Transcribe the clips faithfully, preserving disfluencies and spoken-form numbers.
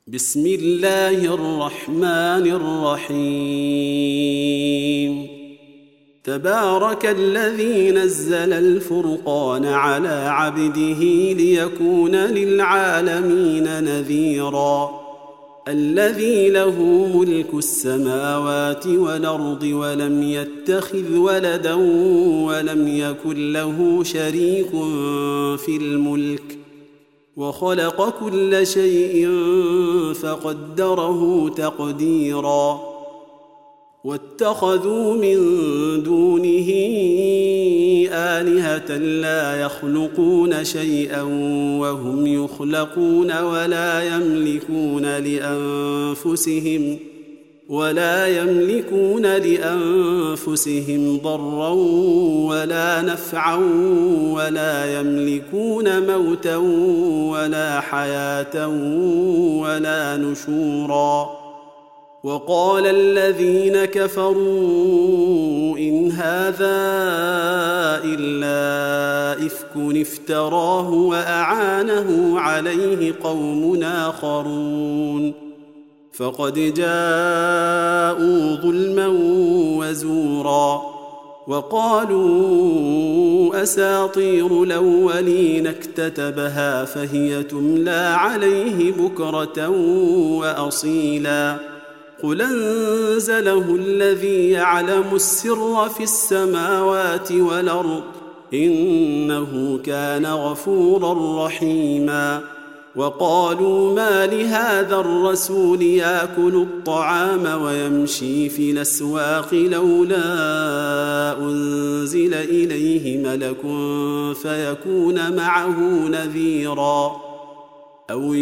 بسم الله الرحمن الرحيم. تبارك الذي نزل الفرقان على عبده ليكون للعالمين نذيرا. الذي له ملك السماوات والأرض ولم يتخذ ولدا ولم يكن له شريك في الملك وخلق كل شيء فقدره تقديرا. واتخذوا من دونه آلهة لا يخلقون شيئا وهم يخلقون ولا يملكون لأنفسهم ولا يملكون لأنفسهم ضرا ولا نفعا ولا يملكون موتا ولا حياة ولا نشورا. وقال الذين كفروا إن هذا إلا إفك افتراه وأعانه عليه قوم آخرون فقد جاءوا ظلما وزورا. وقالوا أساطير الأولين اكتتبها فهي تملى عليه بكرة وأصيلا. قل أنزله الذي يعلم السر في السماوات والأرض إنه كان غفورا رحيما. وقالوا ما لهذا الرسول يأكل الطعام ويمشي في الأسواق لولا أنزل إليه ملك فيكون معه نذيرا أو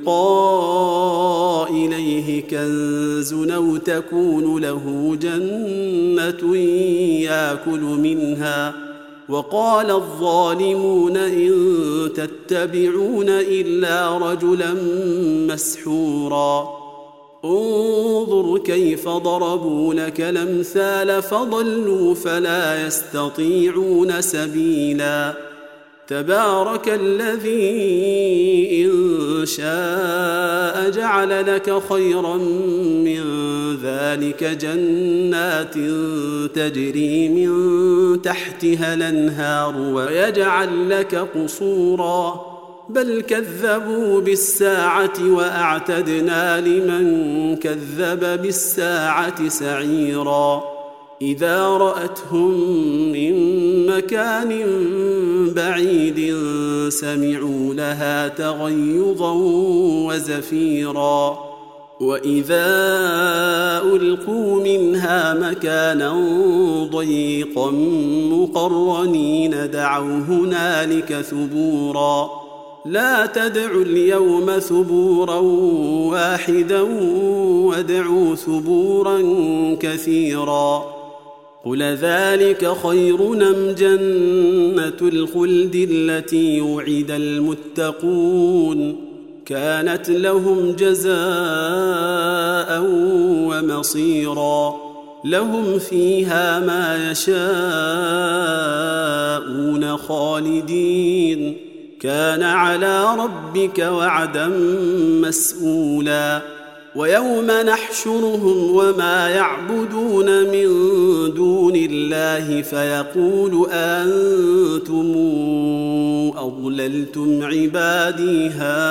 يلقى إليه كنز أو تكون له جنة يأكل منها. وقال الظالمون إن تتبعون إلا رجلا مسحورا. انظر كيف ضربوا لك الأمثال فضلوا فلا يستطيعون سبيلا. تبارك الذي إن شاء جعل لك خيرا من ذلك جنات تجري من تحتها الأنهار ويجعل لك قصورا بل كذبوا بالساعة وأعتدنا لمن كذب بالساعة سعيرا. إذا رأتهم من مكان بعيد سمعوا لها تغيظا وزفيرا. وإذا ألقوا منها مكانا ضيقا مقرنين دعوا هنالك ثبورا. لا تدعوا اليوم ثبورا واحدا وادعوا ثبورا كثيرا. قل ذلك خير أم جنة الخلد التي وعد المتقون كانت لهم جزاء ومصيرا. لهم فيها ما يشاءون خالدين كان على ربك وعدا مسئولا. ويوم نحشرهم وما يعبدون من دون الله فيقول أنتم أضللتم عبادي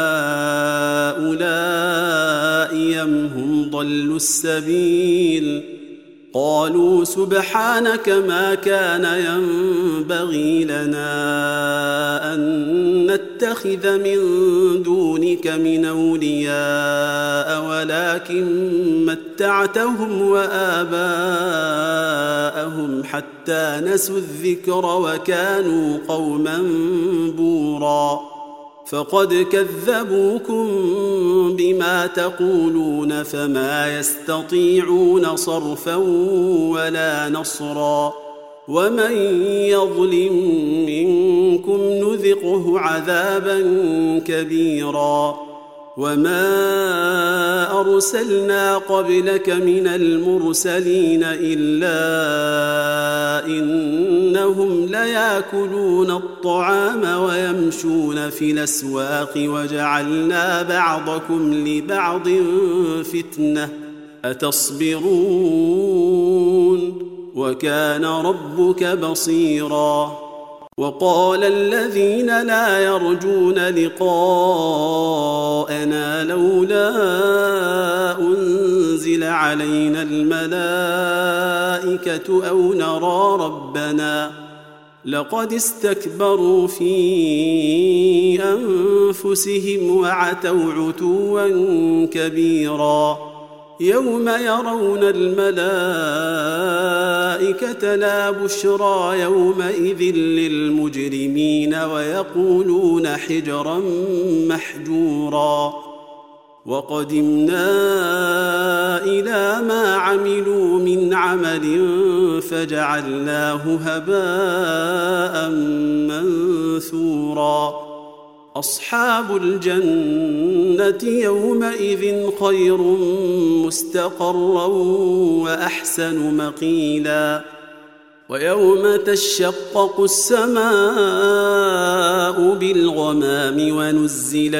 هؤلاء أم هم ضلوا السبيل قالوا سبحانك ما كان ينبغي لنا أن نتخذ من دونك من أولياء ولكن متعتهم وآباءهم حتى نسوا الذكر وكانوا قوما بورا. فقد كذبوكم بما تقولون فما يستطيعون صرفا ولا نصرا. ومن يظلم منكم نذقه عذابا كبيرا. وما أرسلنا قبلك من المرسلين إلا إنهم ليأكلون الطعام ويمشون في الأسواق وجعلنا بعضكم لبعض فتنة أتصبرون وكان ربك بصيرا. وقال الذين لا يرجون لقاءنا لولا أنزل علينا الملائكة أو نرى ربنا لقد استكبروا في أنفسهم وعتوا عتوا كبيرا. يوم يرون الملائكة لا بشرى يومئذ للمجرمين ويقولون حجرا محجورا. وقدمنا إلى ما عملوا من عمل فجعلناه هباء منثورا. أصحاب الجنة يومئذ خير مستقرا وأحسن مقيلا. ويوم تشقق السماء بالغمام ونزل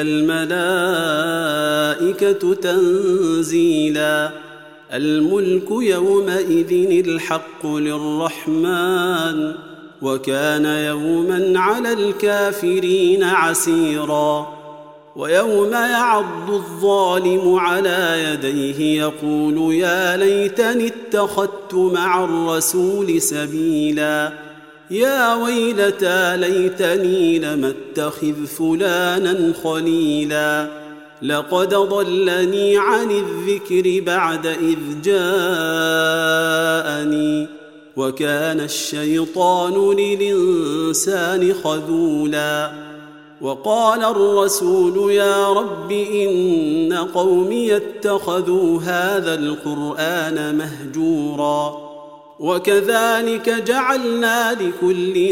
الملائكة تنزيلا. الملك يومئذ الحق للرحمن وكان يوما على الكافرين عسيرا. ويوم يعض الظالم على يديه يقول يا ليتني اتخذت مع الرسول سبيلا. يا ويلتى ليتني لم اتخذ فلانا خليلا. لقد ضلني عن الذكر بعد إذ جاءني وكان الشيطان للإنسان خذولا. وقال الرسول يا رب إن قومي اتخذوا هذا القرآن مهجورا. وكذلك جعلنا لكل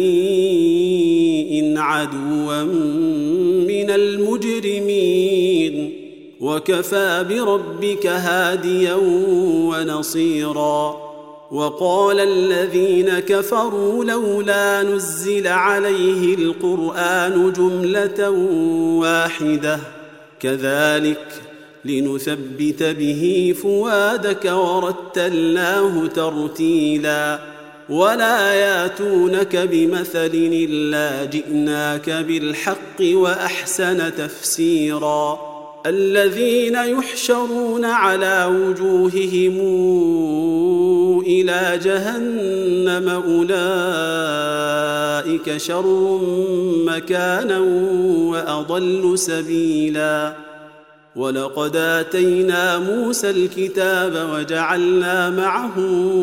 نبي عدوا من المجرمين وكفى بربك هاديا ونصيرا. وقال الذين كفروا لولا نزل عليه القرآن جملة واحدة كذلك لنثبت به فؤادك ورتلناه ترتيلا. ولا ياتونك بمثل إلا جئناك بالحق وأحسن تفسيرا. الذين يحشرون على وجوههم إلى جهنم أولئك شر مكانا وأضل سبيلا. ولقد آتينا موسى الكتاب وجعلنا معه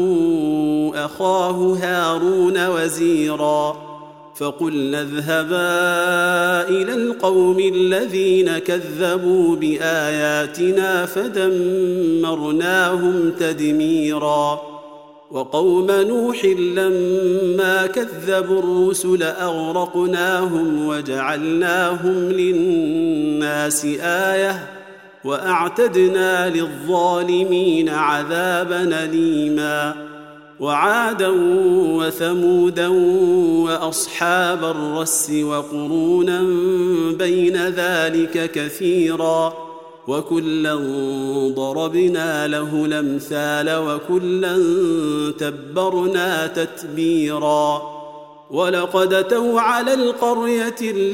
أخاه هارون وزيرا. فقلنا اذهبا إلى القوم الذين كذبوا بآياتنا فدمرناهم تدميرا. وقوم نوح لما كذبوا الرسل أغرقناهم وجعلناهم للناس آية وأعتدنا للظالمين عذابا أليما. وعادا وثمودا وأصحاب الرس وقرونا بين ذلك كثيرا. وكلا ضربنا له الأمثال وكلا تبرنا تتبيرا. ولقد أتوا على القرية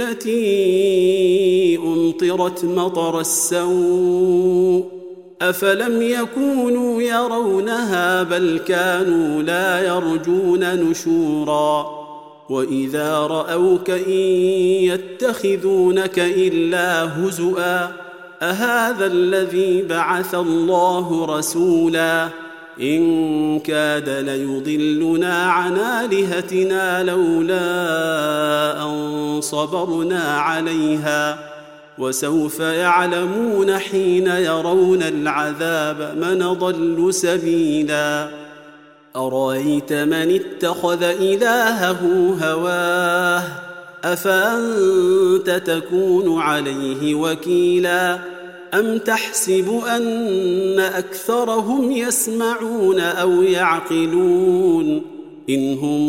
التي أمطرت مطر السوء أفلم يكونوا يرونها بل كانوا لا يرجون نشورا. وإذا رأوك إن يتخذونك إلا هزؤا أهذا الذي بعث الله رسولا. إن كاد ليضلنا عن آلهتنا لولا أن صبرنا عليها وسوف يعلمون حين يرون العذاب من ضل سبيلا. أرأيت من اتخذ إلهه هواه أفأنت تكون عليه وكيلا أم تحسب أن أكثرهم يسمعون أو يعقلون إن هم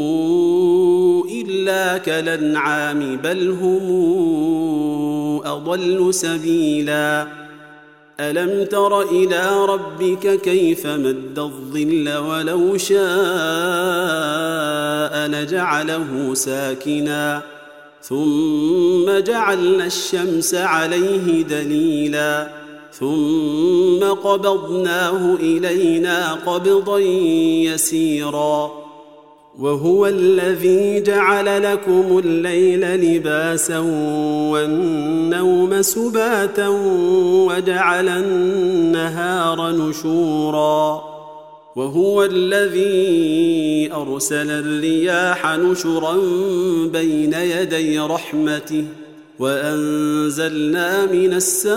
إلا كالأنعام بل هم أضل سبيلا ألم تر إلى ربك كيف مد الظل ولو شاء لجعله ساكنا ثم جعلنا الشمس عليه دليلا ثم قبضناه إلينا قبضا يسيرا وهو الذي جعل لكم الليل لباسا والنوم سباتا وجعل النهار نشورا وهو الذي أرسل الرياح نشرا بين يدي رحمته وأنزلنا من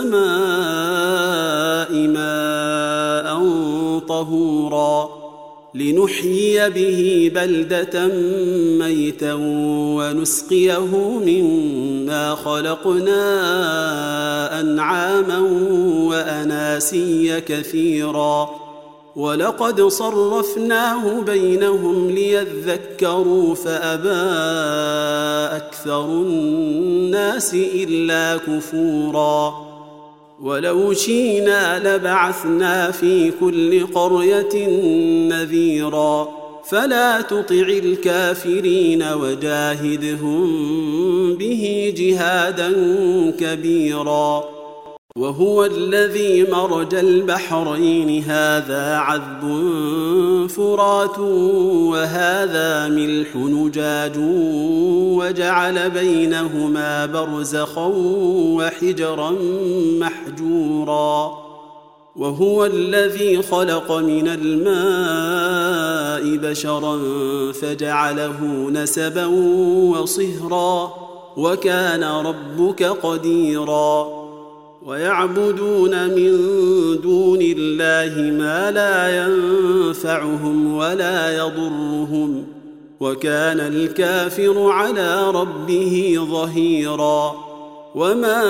السماء ماء طهورا لنحيي به بلدة ميتا ونسقيه مما خلقنا أنعاما وأناسيا كثيرا ولقد صرفناه بينهم ليذكروا فأبى أكثر الناس إلا كفورا ولو شئنا لبعثنا في كل قرية نذيرا فلا تطع الكافرين وجاهدهم به جهادا كبيرا وهو الذي مرج البحرين هذا عذب فرات وهذا ملح نجاج وجعل بينهما برزخا وحجرا محجورا وهو الذي خلق من الماء بشرا فجعله نسبا وصهرا وكان ربك قديرا ويعبدون من دون الله ما لا ينفعهم ولا يضرهم وكان الكافر على ربه ظهيرا وما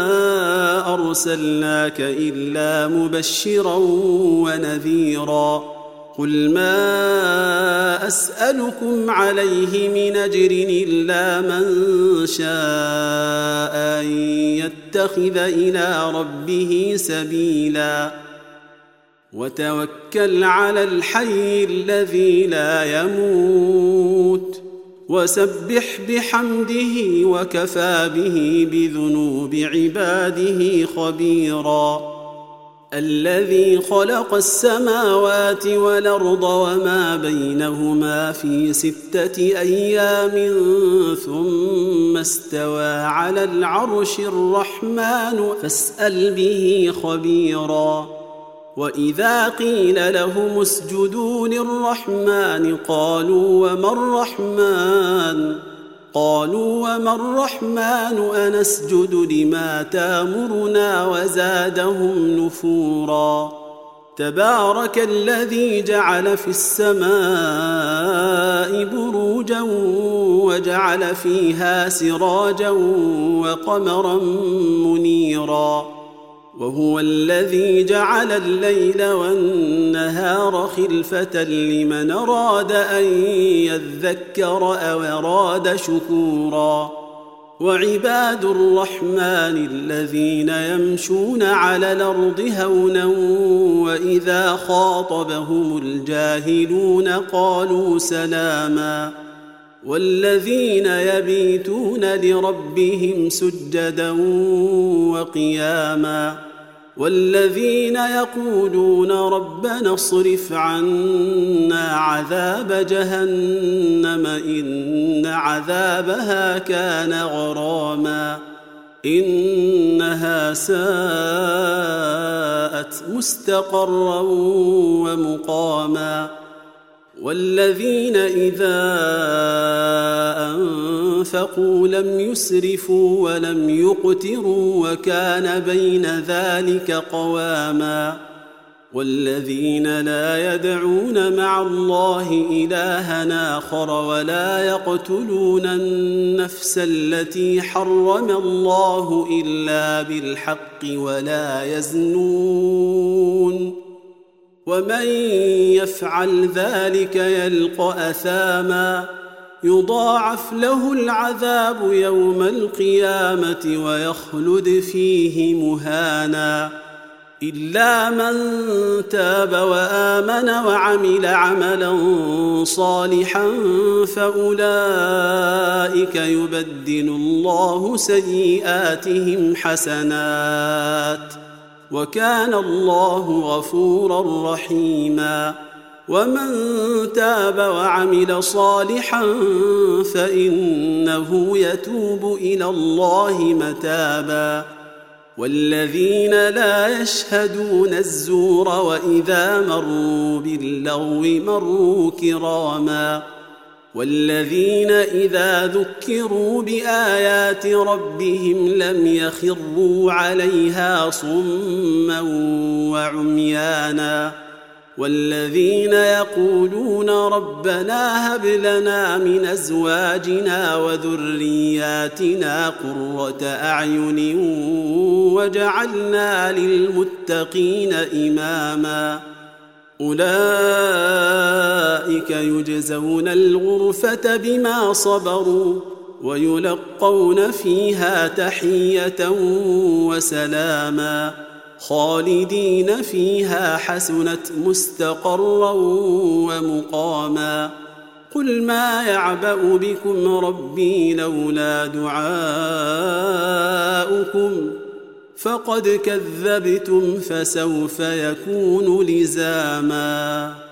أرسلناك إلا مبشرا ونذيرا قل ما أسألكم عليه من أجر إلا من شاء أن يتخذ إلى ربه سبيلا وتوكل على الحي الذي لا يموت وسبح بحمده وكفى به بذنوب عباده خبيرا الذي خلق السماوات والأرض وما بينهما في ستة أيام ثم استوى على العرش الرحمن فاسأل به خبيرا وإذا قيل لهم اسجدوا للرحمن قالوا وما الرحمن قالوا وما الرحمن أنسجد لما تامرنا وزادهم نفورا تبارك الذي جعل في السماء بروجا وجعل فيها سراجا وقمرا منيرا وهو الذي جعل الليل والنهار خلفة لمن أراد أن يذكر أو أراد شكورا وعباد الرحمن الذين يمشون على الأرض هونا وإذا خاطبهم الجاهلون قالوا سلاما والذين يبيتون لربهم سجدا وقياما والذين يقولون ربنا اصرف عنا عذاب جهنم إن عذابها كان غراما إنها ساءت مستقرا ومقاما والذين إذا أنفقوا لم يسرفوا ولم يقتروا وكان بين ذلك قواما والذين لا يدعون مع الله إلها آخر ولا يقتلون النفس التي حرم الله إلا بالحق ولا يزنون ومن يفعل ذلك يلقى أثاما يضاعف له العذاب يوم القيامة ويخلد فيه مهانا إلا من تاب وآمن وعمل عملا صالحا فأولئك يبدل الله سيئاتهم حسنات وكان الله غفورا رحيما ومن تاب وعمل صالحا فإنه يتوب إلى الله متابا والذين لا يشهدون الزور وإذا مروا باللغو مروا كراما والذين إذا ذكروا بآيات ربهم لم يخروا عليها صما وعميانا والذين يقولون ربنا هب لنا من أزواجنا وذرياتنا قرة أعين وجعلنا للمتقين إماما أولئك يجزون الغرفة بما صبروا ويلقون فيها تحية وسلاما خالدين فيها حسنت مستقرا ومقاما قل ما يعبأ بكم ربي لولا دعاؤكم فقد كذبتم فسوف يكون لزاما.